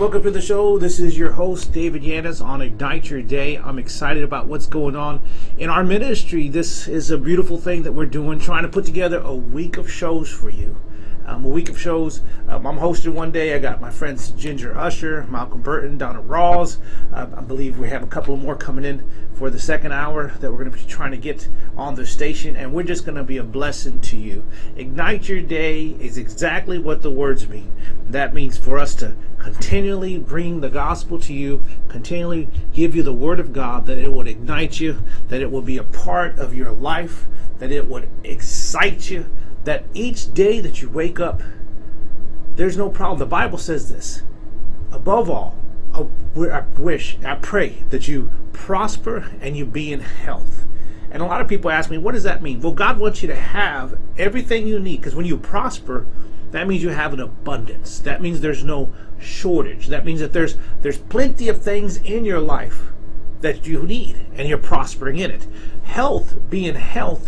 welcome to the show. This is your host, David Yanis on Ignite Your Day. I'm excited about what's going on in our ministry. This is a beautiful thing that we're doing, trying to put together a week of shows for you. I'm hosting one day. I got my friends Ginger Usher, Malcolm Burton, Donna Rawls. I believe we have a couple more coming in for the second hour that we're going to be trying to get on the station, and we're just going to be a blessing to you. Ignite Your Day is exactly what the words mean. That means for us to continually bring the gospel to you, continually give you the word of God, that it would ignite you, that it will be a part of your life, that it would excite you, that each day that you wake up, there's no problem. The Bible says this. Above all, I pray that you prosper and you be in health. And a lot of people ask me, what does that mean? Well, God wants you to have everything you need, because when you prosper, that means you have an abundance. That means there's no shortage. That means that there's plenty of things in your life that you need, and you're prospering in it. Health, healing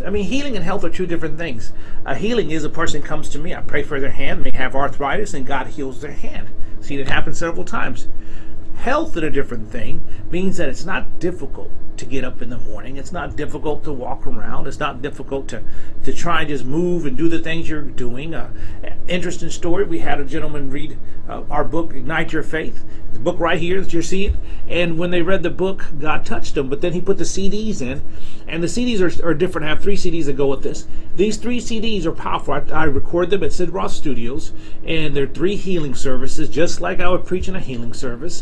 and health are two different things. Healing is a person comes to me, I pray for their hand, they have arthritis, and God heals their hand. Seen it happen several times. Health, in a different thing, means that it's not difficult to get up in the morning. It's not difficult to walk around. It's not difficult to try and just move and do the things you're doing. Interesting story. We had a gentleman read our book, Ignite Your Faith. The book right here that you're seeing. And when they read the book, God touched them. But then he put the CDs in. And the CDs are different. I have 3 CDs that go with this. These 3 CDs are powerful. I record them at Sid Roth Studios. And they're 3 healing services, just like I would preach in a healing service.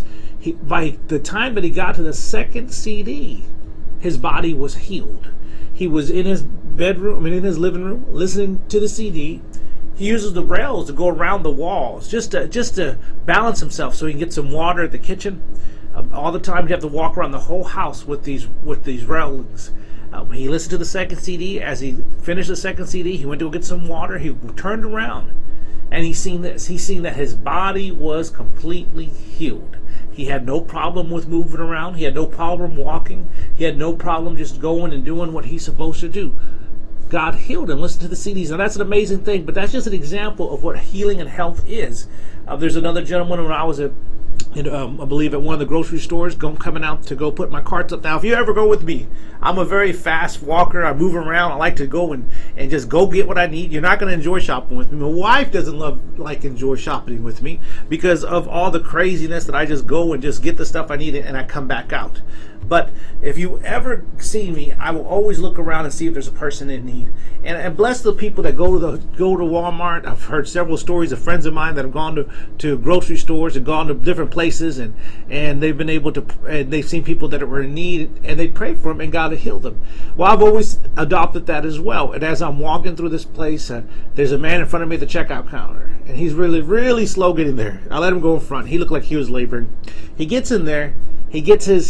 By the time that he got to the second CD, his body was healed. He was in his in his living room, listening to the CD. He uses the rails to go around the walls, just to balance himself, so he can get some water at the kitchen. All the time, he'd have to walk around the whole house with these railings. He listened to the second CD. As he finished the second CD, he went to go get some water. He turned around, and he seen this. He seen that his body was completely healed. He had no problem with moving around. He had no problem walking. He had no problem just going and doing what he's supposed to do. God healed him. Listen to the CDs. Now, that's an amazing thing, but that's just an example of what healing and health is. There's another gentleman when I was I believe at one of the grocery stores, coming out to go put my carts up. Now, if you ever go with me, I'm a very fast walker. I move around. I like to go and just go get what I need. You're not going to enjoy shopping with me. My wife doesn't enjoy shopping with me because of all the craziness that I just go and just get the stuff I need and I come back out. But if you ever see me, I will always look around and see if there's a person in need. And bless the people that go to Walmart. I've heard several stories of friends of mine that have gone to grocery stores and gone to different places, and they've been able to, and they've seen people that were in need, and they pray for them, and God will heal them. Well, I've always adopted that as well. And as I'm walking through this place, there's a man in front of me at the checkout counter, and he's really, really slow getting there. I let him go in front. He looked like he was laboring. He gets in there. He gets his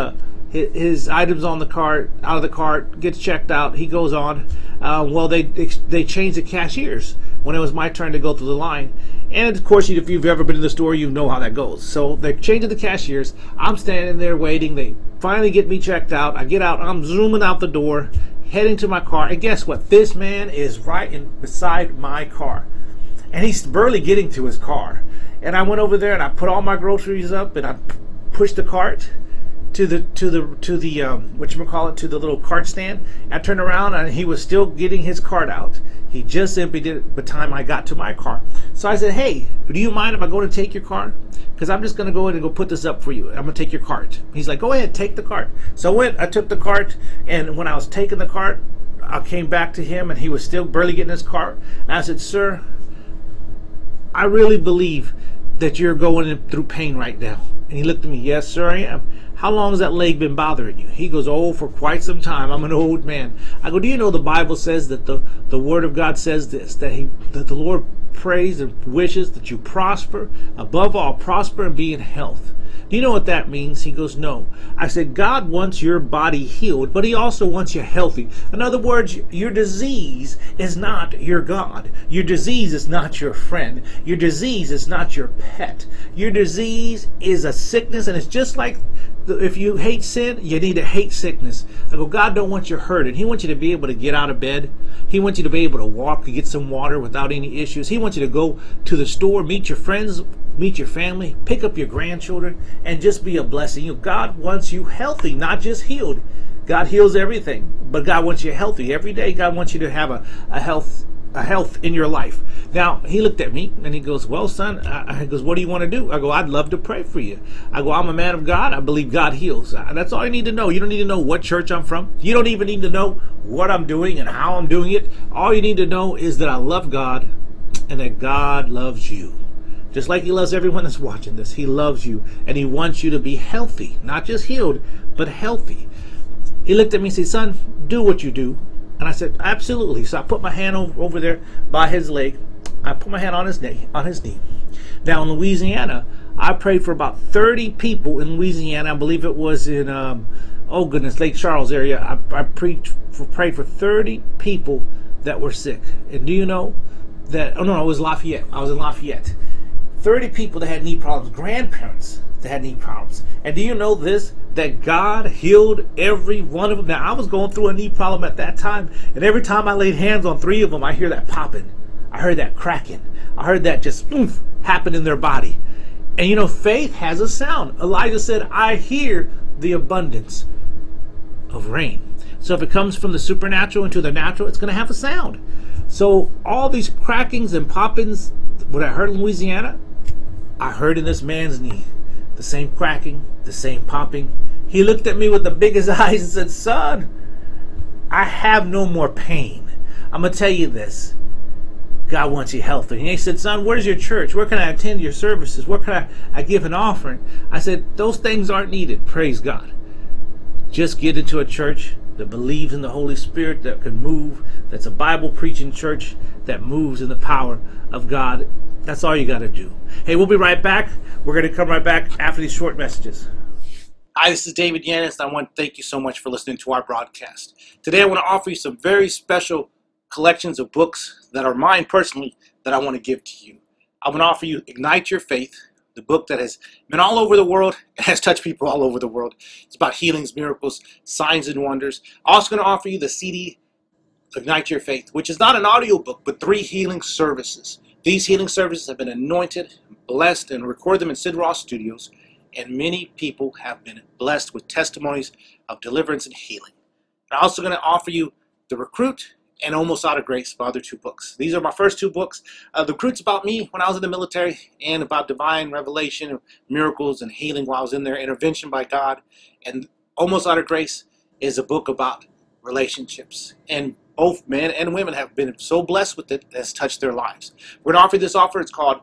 items on the cart, out of the cart, gets checked out. He goes on. They changed the cashiers when it was my turn to go through the line. And of course, if you've ever been in the store, you know how that goes. So they changed the cashiers. I'm standing there waiting. They finally get me checked out. I get out. I'm zooming out the door, heading to my car. And guess what? This man is beside my car. And he's barely getting to his car. And I went over there and I put all my groceries up and I pushed the cart to the little cart stand. I turned around and he was still getting his cart out. He just emptied it by the time I got to my car. So I said, hey, do you mind if I go and take your car? Because I'm just going to go in and go put this up for you. I'm going to take your cart. He's like, go ahead, take the cart. So I took the cart, and when I was taking the cart, I came back to him and he was still barely getting his cart. And I said, sir, I really believe that you're going through pain right now. And he looked at me, yes, sir, I am. How long has that leg been bothering you? He goes, oh, for quite some time. I'm an old man. I go, do you know the Bible says that the Word of God says this, that the Lord prays and wishes that you prosper, above all, prosper and be in health. Do you know what that means? He goes, no. I said, God wants your body healed, but he also wants you healthy. In other words, your disease is not your God. Your disease is not your friend. Your disease is not your pet. Your disease is a sickness, and it's just like if you hate sin, you need to hate sickness. I go, God don't want you hurting. He wants you to be able to get out of bed. He wants you to be able to walk and get some water without any issues. He wants you to go to the store, meet your friends, meet your family, pick up your grandchildren, and just be a blessing. God wants you healthy, not just healed. God heals everything, but God wants you healthy. Every day, God wants you to have a health in your life. Now, he looked at me and he goes, well, son, he goes, what do you want to do? I go, I'd love to pray for you. I go, I'm a man of God. I believe God heals. That's all you need to know. You don't need to know what church I'm from. You don't even need to know what I'm doing and how I'm doing it. All you need to know is that I love God and that God loves you. Just like he loves everyone that's watching this. He loves you and he wants you to be healthy, not just healed, but healthy. He looked at me and said, son, do what you do. And I said, absolutely. So I put my hand over there by his leg. I put my hand on his knee. Now in Louisiana, I prayed for about 30 people in Louisiana. I believe it was in, Lake Charles area. I prayed for 30 people that were sick. And do you know that, it was Lafayette. I was in Lafayette. 30 people that had knee problems, grandparents that had knee problems. And do you know this? That God healed every one of them. Now, I was going through a knee problem at that time, and every time I laid hands on 3 of them, I hear that popping. I heard that cracking. I heard that just happen in their body. And faith has a sound. Elijah said, I hear the abundance of rain. So if it comes from the supernatural into the natural, it's going to have a sound. So all these crackings and poppings, what I heard in Louisiana, I heard in this man's knee. The same cracking, the same popping. He looked at me with the biggest eyes and said, son, I have no more pain. I'm going to tell you this. God wants you healthy. And he said, son, where's your church? Where can I attend your services? Where can I give an offering? I said, those things aren't needed. Praise God. Just get into a church that believes in the Holy Spirit, that can move, that's a Bible preaching church that moves in the power of God. That's all you got to do. Hey, we'll be right back. We're going to come right back after these short messages. Hi, this is David Yanis, and I want to thank you so much for listening to our broadcast. Today, I want to offer you some very special collections of books that are mine personally that I want to give to you. I'm going to offer you Ignite Your Faith, the book that has been all over the world and has touched people all over the world. It's about healings, miracles, signs, and wonders. I'm also going to offer you the CD, Ignite Your Faith, which is not an audio book, but 3 healing services. These healing services have been anointed, blessed, and recorded them in Sid Roth Studios, and many people have been blessed with testimonies of deliverance and healing. I'm also going to offer you The Recruit and Almost Out of Grace, my other 2 books. These are my first 2 books. The Recruit's about me when I was in the military and about divine revelation, miracles, and healing while I was in there, intervention by God. And Almost Out of Grace is a book about relationships. And both men and women have been so blessed with it that it's touched their lives. We're going to offer this offer. It's called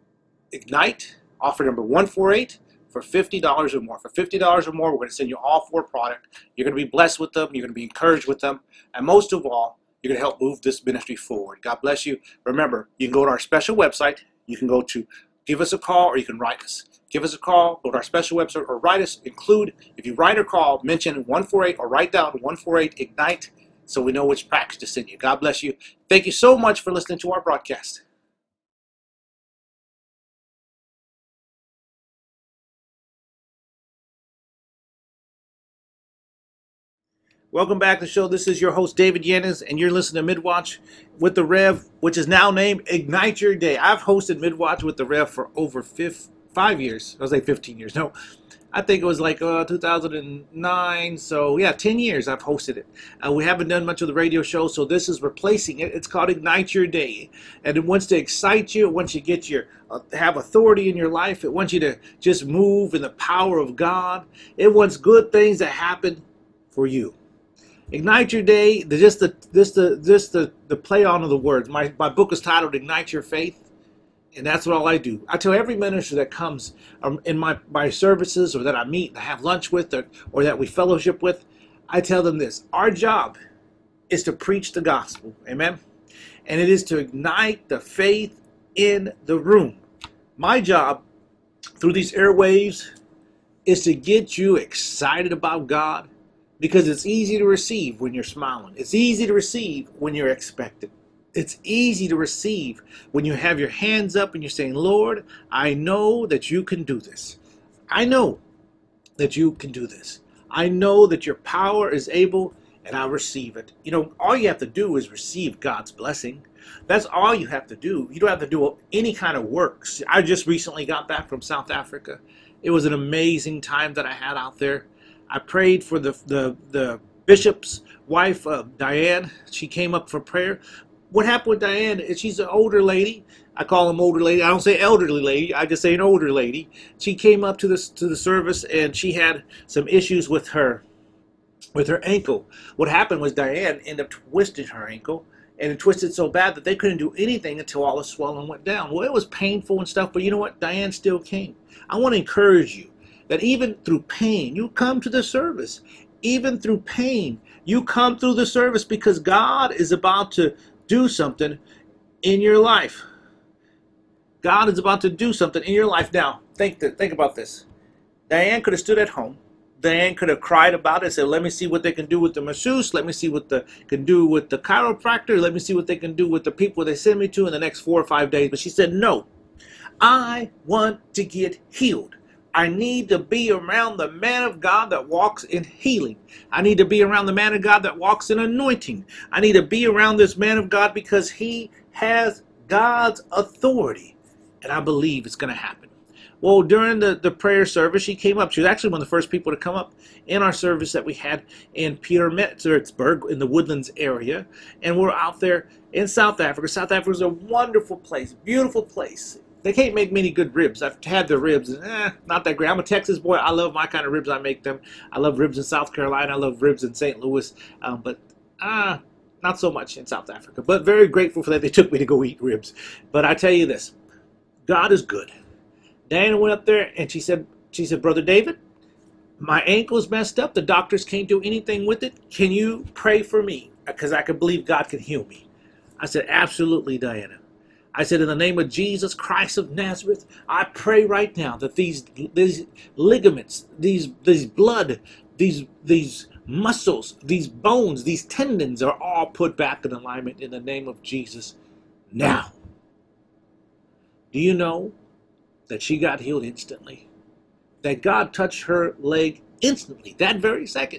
Ignite, offer number 148 for $50 or more. For $50 or more, we're going to send you all 4 products. You're going to be blessed with them. You're going to be encouraged with them. And most of all, you're going to help move this ministry forward. God bless you. Remember, you can go to our special website. You can go to give us a call or you can write us. Give us a call, go to our special website, or write us. Include, if you write or call, mention 148 or write down 148 Ignite so we know which package to send you. God bless you. Thank you so much for listening to our broadcast. Welcome back to the show. This is your host, David Yanis, and you're listening to Midwatch with the Rev, which is now named Ignite Your Day. I've hosted Midwatch with the Rev for over 5 years. I was like 15 years. No, I think it was like 2009. So yeah, 10 years I've hosted it. We haven't done much of the radio show, so this is replacing it. It's called Ignite Your Day, and it wants to excite you. It wants you to get your have authority in your life. It wants you to just move in the power of God. It wants good things to happen for you. Ignite Your Day. Just the play on of the words. My book is titled Ignite Your Faith. And that's what all I do. I tell every minister that comes in my services or that I meet, that I have lunch with, or that we fellowship with, I tell them this. Our job is to preach the gospel. Amen? And it is to ignite the faith in the room. My job through these airwaves is to get you excited about God, because it's easy to receive when you're smiling. It's easy to receive when you're expectant. It's easy to receive when you have your hands up and you're saying, Lord, I know that you can do this. I know that you can do this. I know that your power is able, and I receive it. You know, all you have to do is receive God's blessing. That's all you have to do. You don't have to do any kind of works. I just recently got back from South Africa. It was an amazing time that I had out there. I prayed for the bishop's wife, Diane. She came up for prayer. What happened with Diane is she's an older lady. I call them older lady. I don't say elderly lady. I just say an older lady. She came up to the service, and she had some issues with her ankle. What happened was Diane ended up twisting her ankle, and it twisted so bad that they couldn't do anything until all the swelling went down. Well, it was painful and stuff, but you know what? Diane still came. I want to encourage you that even through pain, you come to the service. Even through pain, you come through the service, because God is about to do something in your life. God is about to do something in your life. Now, think about this. Diane could have stood at home. Diane could have cried about it and said, let me see what they can do with the masseuse. Let me see what they can do with the chiropractor. Let me see what they can do with the people they send me to in the next 4 or 5 days. But she said, no, I want to get healed. I need to be around the man of God that walks in healing. I need to be around the man of God that walks in anointing. I need to be around this man of God because he has God's authority. And I believe it's going to happen. Well, during the prayer service, she came up. She was actually one of the first people to come up in our service that we had in Pietermaritzburg in the Woodlands area. And we're out there in South Africa. South Africa is a wonderful place, beautiful place. They can't make many good ribs. I've had the ribs, not that great. I'm a Texas boy. I love my kind of ribs. I make them. I love ribs in South Carolina. I love ribs in St. Louis. But not so much in South Africa. But very grateful for that they took me to go eat ribs. But I tell you this, God is good. Diana went up there and she said, Brother David, my ankle's messed up. The doctors can't do anything with it. Can you pray for me? Because I can believe God can heal me. I said, absolutely, Diana. I said, in the name of Jesus Christ of Nazareth, I pray right now that these ligaments, these blood, these muscles, these bones, these tendons are all put back in alignment in the name of Jesus now. Do you know that she got healed instantly? That God touched her leg instantly, that very second.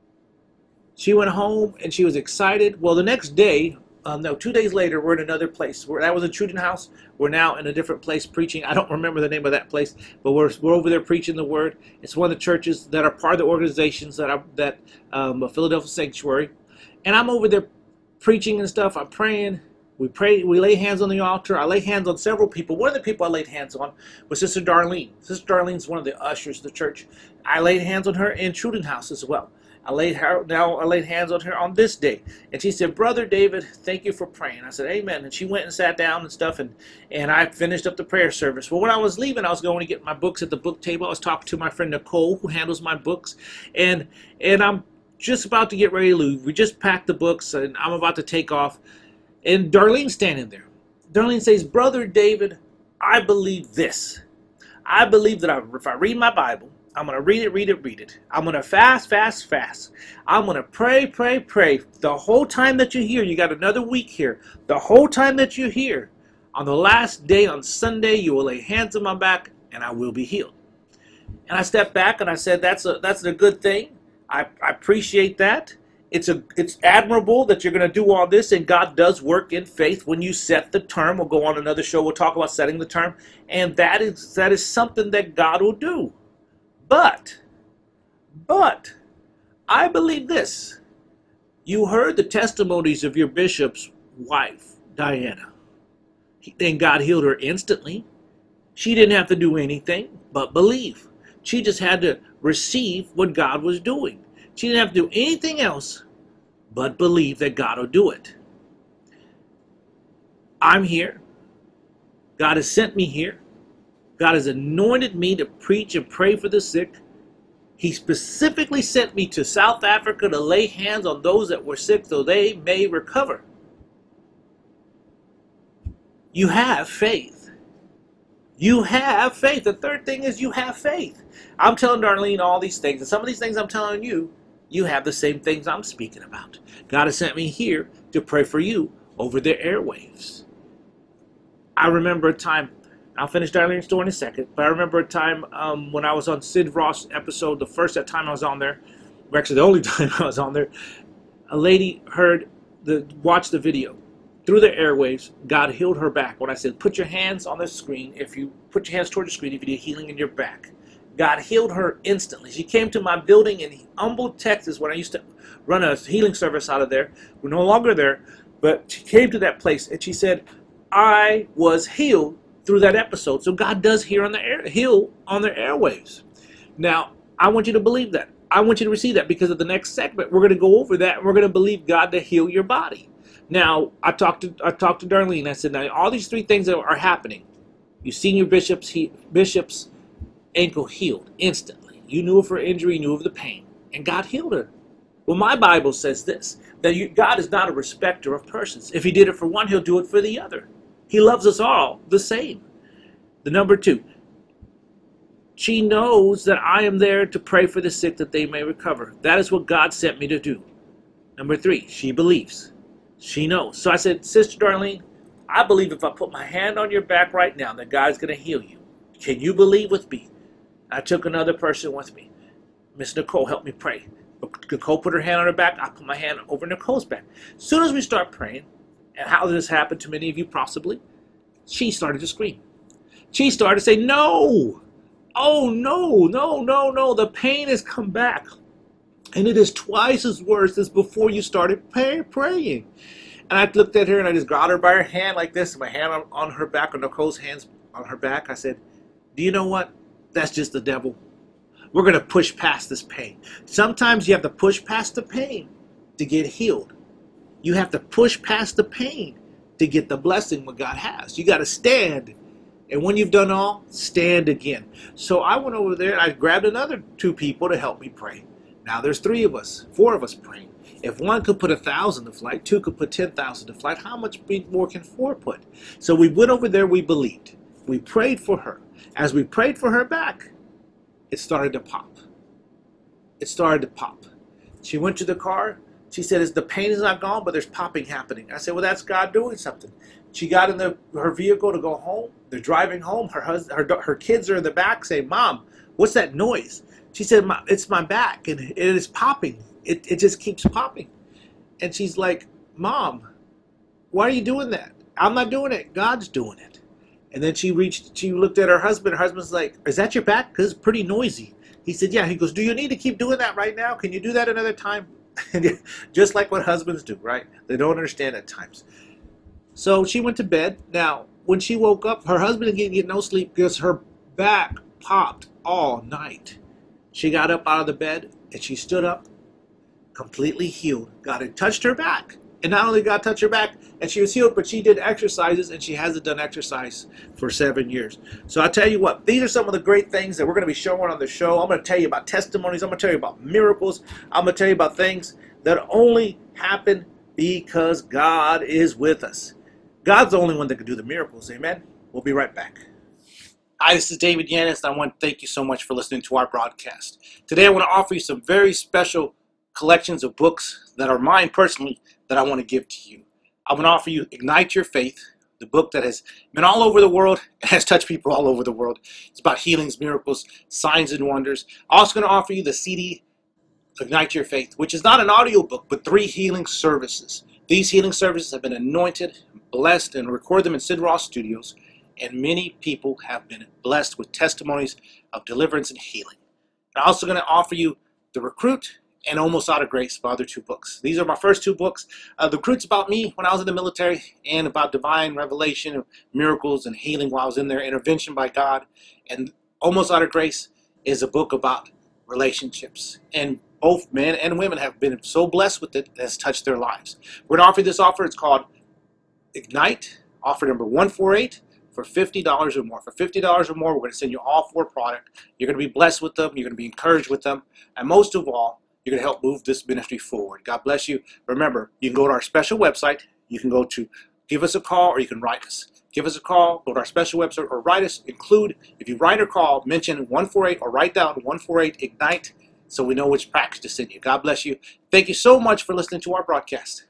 She went home and she was excited. Well, the next day, 2 days later, we're in another place. That was a Truden House. We're now in a different place preaching. I don't remember the name of that place, but we're over there preaching the word. It's one of the churches that are part of the organizations that Philadelphia Sanctuary. And I'm over there preaching and stuff. I'm praying. We pray, we lay hands on the altar. I lay hands on several people. One of the people I laid hands on was Sister Darlene. Sister Darlene's one of the ushers of the church. I laid hands on her in Truden House as well. I laid hands on her on this day. And she said, Brother David, thank you for praying. I said, amen. And she went and sat down and stuff, and I finished up the prayer service. Well, when I was leaving, I was going to get my books at the book table. I was talking to my friend Nicole, who handles my books. And I'm just about to get ready to leave. We just packed the books, and I'm about to take off. And Darlene's standing there. Darlene says, Brother David, I believe this. I believe that if I read my Bible, I'm going to read it. I'm going to fast. I'm going to pray. The whole time that you're here, you got another week here. The whole time that you're here, on the last day, on Sunday, you will lay hands on my back and I will be healed. And I stepped back and I said, that's a good thing. I appreciate that. It's admirable that you're going to do all this, and God does work in faith when you set the term. We'll go on another show. We'll talk about setting the term, and that is something that God will do. But I believe this. You heard the testimonies of your bishop's wife, Diana. And God healed her instantly. She didn't have to do anything but believe. She just had to receive what God was doing. She didn't have to do anything else but believe that God will do it. I'm here. God has sent me here. God has anointed me to preach and pray for the sick. He specifically sent me to South Africa to lay hands on those that were sick so they may recover. You have faith. You have faith. The third thing is you have faith. I'm telling Darlene all these things, and some of these things I'm telling you, you have the same things I'm speaking about. God has sent me here to pray for you over the airwaves. I remember a time I'll finish Darlene's story in a second. But I remember a time when I was on Sid Ross episode, the first time I was on there, or actually the only time I was on there, a lady watched the video. Through the airwaves, God healed her back. When I said, put your hands on the screen, if you put your hands toward the screen, if you need healing in your back. God healed her instantly. She came to my building in Humboldt, Texas, when I used to run a healing service out of there. We're no longer there, but she came to that place and she said, I was healed through that episode. So God does heal on the airwaves. Now, I want you to believe that. I want you to receive that, because of the next segment, we're going to go over that and we're going to believe God to heal your body. Now, I talked to Darlene. I said, now all these three things that are happening. You've seen your bishop's ankle healed instantly. You knew of her injury, you knew of the pain, and God healed her. Well, my Bible says this, that God is not a respecter of persons. If he did it for one, he'll do it for the other. He loves us all the same. The number two, she knows that I am there to pray for the sick that they may recover. That is what God sent me to do. Number three, she believes. She knows. So I said, Sister Darlene, I believe if I put my hand on your back right now that God's going to heal you. Can you believe with me? I took another person with me. Miss Nicole helped me pray. Nicole put her hand on her back. I put my hand over Nicole's back. As soon as we start praying, and how this happened to many of you possibly, she started to scream. She started to say, no. Oh, no. The pain has come back. And it is twice as worse as before you started praying. And I looked at her and I just got her by her hand like this, my hand on her back, or Nicole's hands on her back. I said, do you know what? That's just the devil. We're going to push past this pain. Sometimes you have to push past the pain to get healed. You have to push past the pain to get the blessing what God has. You got to stand. And when you've done all, stand again. So I went over there and I grabbed another two people to help me pray. Now there's four of us praying. If one could put 1,000 to flight, two could put 10,000 to flight, how much more can four put? So we went over there, we believed. We prayed for her. As we prayed for her back, it started to pop. She went to the car. She said, the pain is not gone, but there's popping happening. I said, well, that's God doing something. She got in her vehicle to go home. They're driving home. Her kids are in the back saying, Mom, what's that noise? She said, it's my back, and it is popping. It just keeps popping. And she's like, Mom, why are you doing that? I'm not doing it. God's doing it. And then she looked at her husband. Her husband's like, is that your back? Because it's pretty noisy. He said, yeah. He goes, do you need to keep doing that right now? Can you do that another time? Just like what husbands do, right? They don't understand at times. So she went to bed. Now, when she woke up, her husband didn't get no sleep because her back popped all night. She got up out of the bed and she stood up, completely healed. God had touched her back. And not only God touched her back and she was healed, but she did exercises, and she hasn't done exercise for 7 years. So I tell you what, these are some of the great things that we're going to be showing on the show. I'm going to tell you about testimonies. I'm going to tell you about miracles. I'm going to tell you about things that only happen because God is with us. God's the only one that can do the miracles. Amen. We'll be right back. Hi, this is David Yanis, and I want to thank you so much for listening to our broadcast. Today I want to offer you some very special collections of books that are mine personally that I want to give to you. I'm going to offer you Ignite Your Faith, the book that has been all over the world and has touched people all over the world. It's about healings, miracles, signs, and wonders. I'm also going to offer you the CD, Ignite Your Faith, which is not an audio book, but 3 healing services. These healing services have been anointed, blessed, and record them in Sid Ross Studios, and many people have been blessed with testimonies of deliverance and healing. I'm also going to offer you The Recruit and Almost Out of Grace, my other 2 books. These are my first 2 books. The Recruit's about me when I was in the military and about divine revelation, miracles, and healing while I was in there, intervention by God. And Almost Out of Grace is a book about relationships. And both men and women have been so blessed with it, it has touched their lives. We're going to offer you this offer. It's called Ignite, offer number 148. For $50 or more. For $50 or more, we're going to send you all 4 products. You're going to be blessed with them. You're going to be encouraged with them. And most of all, you're going to help move this ministry forward. God bless you. Remember, you can go to our special website. You can go to give us a call, or you can write us. Give us a call, go to our special website, or write us. Include, if you write or call, mention 148 or write down 148 Ignite so we know which package to send you. God bless you. Thank you so much for listening to our broadcast.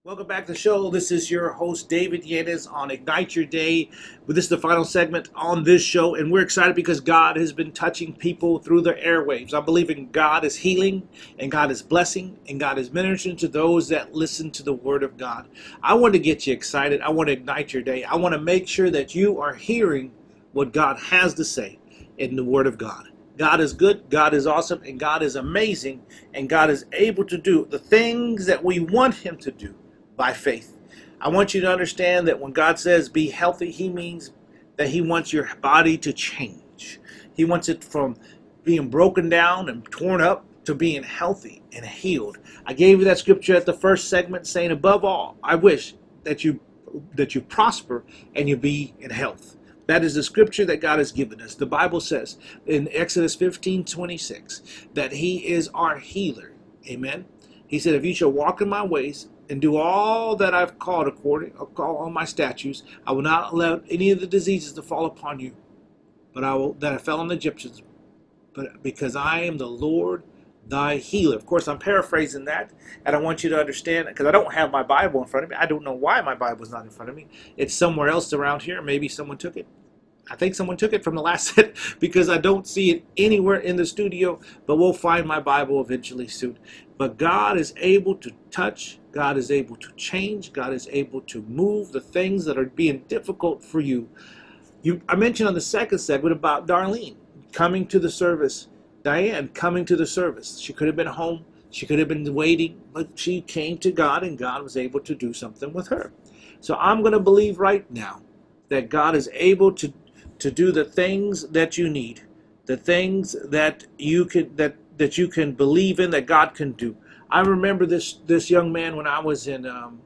Welcome back to the show. This is your host, David Yanez, on Ignite Your Day. This is the final segment on this show, and we're excited because God has been touching people through the airwaves. I believe in God is healing, and God is blessing, and God is ministering to those that listen to the Word of God. I want to get you excited. I want to ignite your day. I want to make sure that you are hearing what God has to say in the Word of God. God is good, God is awesome, and God is amazing, and God is able to do the things that we want Him to do by faith. I want you to understand that when God says be healthy, He means that He wants your body to change. He wants it from being broken down and torn up to being healthy and healed. I gave you that scripture at the first segment saying, above all, I wish that you prosper and you be in health. That is the scripture that God has given us. The Bible says in Exodus 15:26 that He is our healer. Amen. He said, if you shall walk in my ways and do all that I've called call on my statutes, I will not allow any of the diseases to fall upon you, but that I fell on the Egyptians, but because I am the Lord thy healer. Of course, I'm paraphrasing that, and I want you to understand, because I don't have my Bible in front of me. I don't know why my Bible is not in front of me. It's somewhere else around here. Maybe someone took it. I think someone took it from the last set because I don't see it anywhere in the studio, but we'll find my Bible eventually soon. But God is able to touch, God is able to change, God is able to move the things that are being difficult for you. I mentioned on the second segment about Darlene coming to the service, Diane coming to the service. She could have been home, she could have been waiting, but she came to God and God was able to do something with her. So I'm going to believe right now that God is able to do the things that you need, the things that you can believe in, that God can do. I remember this young man when I was in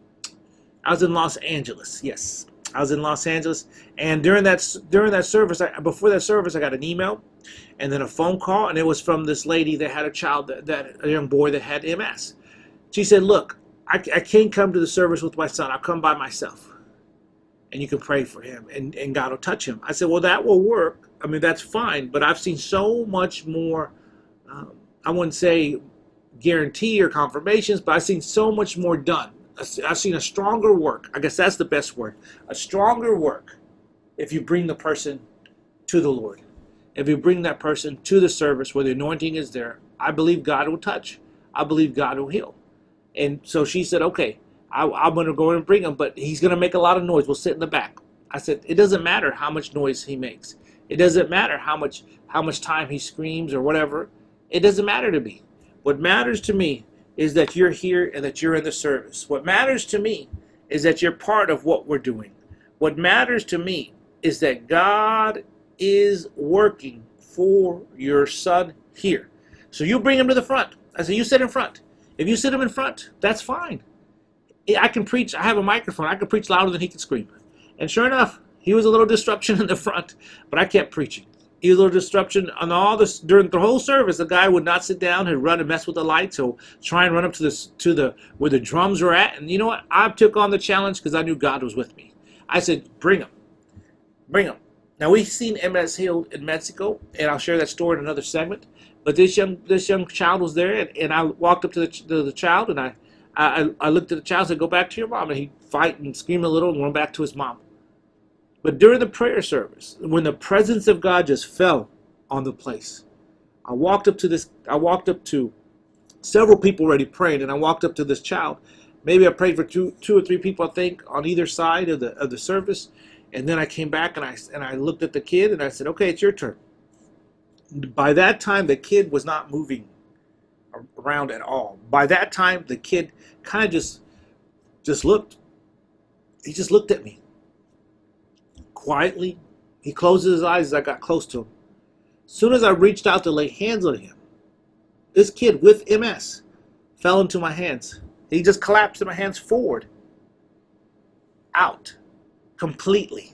Los Angeles. Yes, I was in Los Angeles, and during that service, before that service, I got an email, and then a phone call, and it was from this lady that had a child, a young boy that had MS. She said, "Look, I can't come to the service with my son. I'll come by myself. And you can pray for him, and God will touch him." I said, well, that will work. I mean, that's fine, but I've seen so much more, I wouldn't say guarantee or confirmations, but I've seen so much more done. I've seen a stronger work. I guess that's the best word. A stronger work if you bring the person to the Lord. If you bring that person to the service where the anointing is there, I believe God will touch. I believe God will heal. And so she said, okay, I'm going to go and bring him, but he's going to make a lot of noise. We'll sit in the back. I said, it doesn't matter how much noise he makes. It doesn't matter how much time he screams or whatever. It doesn't matter to me. What matters to me is that you're here and that you're in the service. What matters to me is that you're part of what we're doing. What matters to me is that God is working for your son here. So you bring him to the front. I said, you sit in front. If you sit him in front, that's fine. I can preach. I have a microphone. I can preach louder than he can scream. And sure enough, he was a little disruption in the front, but I kept preaching. He was a little disruption on all this during the whole service. The guy would not sit down. He'd run and mess with the lights. He'll try and run up to where the drums were at. And you know what? I took on the challenge because I knew God was with me. I said, bring him. Bring him. Now, we've seen MS healed in Mexico, and I'll share that story in another segment. But this young child was there, and I walked up to the child, and I looked at the child and said, go back to your mom. And he'd fight and scream a little and went back to his mom. But during the prayer service, when the presence of God just fell on the place, I walked up to several people already praying, and I walked up to this child. Maybe I prayed for two or three people, I think, on either side of the service. And then I came back and I looked at the kid and I said, okay, it's your turn. By that time, the kid was not moving around at all. By that time, the kid kind of just looked. He just looked at me. Quietly, he closed his eyes as I got close to him. As soon as I reached out to lay hands on him, this kid with MS fell into my hands. He just collapsed in my hands forward. Out. Completely.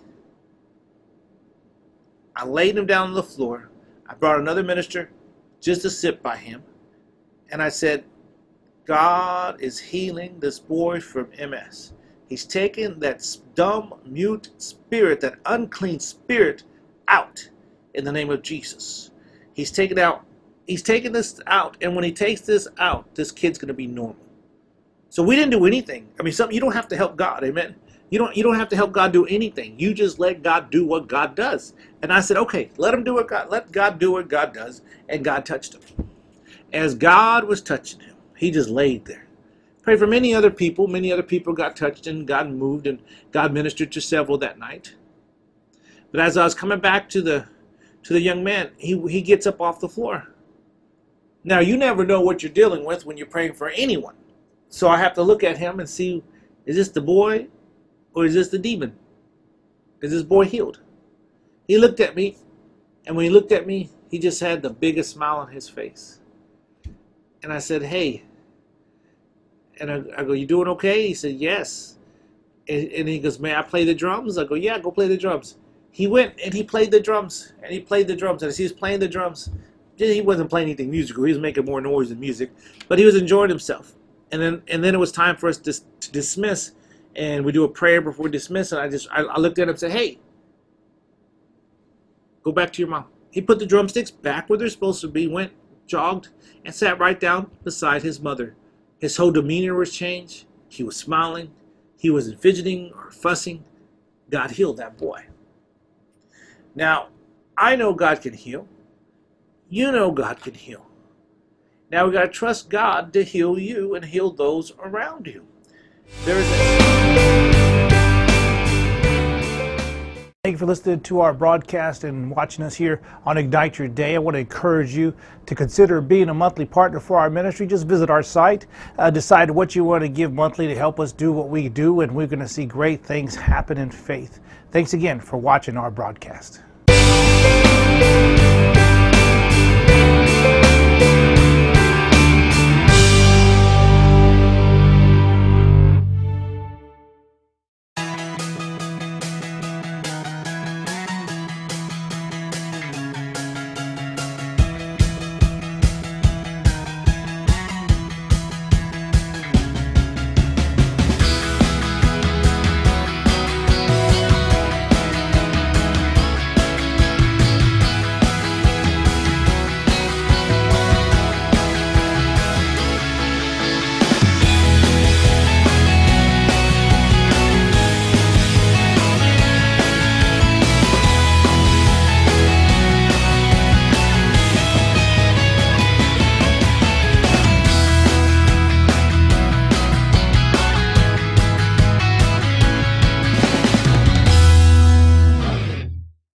I laid him down on the floor. I brought another minister just to sit by him. And I said, God is healing this boy from MS. He's taken that dumb, mute spirit, that unclean spirit out in the name of Jesus. He's taken this out. And when he takes this out, this kid's going to be normal. So we didn't do anything. I mean, something you don't have to help God. Amen. You don't have to help God do anything. You just let God do what God does. And I said, okay, let God do what God does. And God touched him. As God was touching him, he just laid there. Pray for many other people. Many other people got touched and God moved and God ministered to several that night. But as I was coming back to the young man, he gets up off the floor. Now, you never know what you're dealing with when you're praying for anyone. So I have to look at him and see, is this the boy or is this the demon? Is this boy healed? He looked at me, and when he looked at me, he just had the biggest smile on his face. And I said, hey. And I go, you doing okay? He said, yes. And he goes, may I play the drums? I go, yeah, go play the drums. He went and he played the drums, and he played the drums. And as he was playing the drums, he wasn't playing anything musical. He was making more noise than music, but he was enjoying himself. And then it was time for us to dismiss, and we do a prayer before we dismiss. And I looked at him and said, hey, go back to your mom. He put the drumsticks back where they're supposed to be, went, jogged, and sat right down beside his mother. His whole demeanor was changed. He was smiling. He wasn't fidgeting or fussing. God healed that boy. Now, I know God can heal. You know God can heal. Now we got to trust God to heal you and heal those around you. Thank you for listening to our broadcast and watching us here on Ignite Your Day. I want to encourage you to consider being a monthly partner for our ministry. Just visit our site, decide what you want to give monthly to help us do what we do, and we're going to see great things happen in faith. Thanks again for watching our broadcast.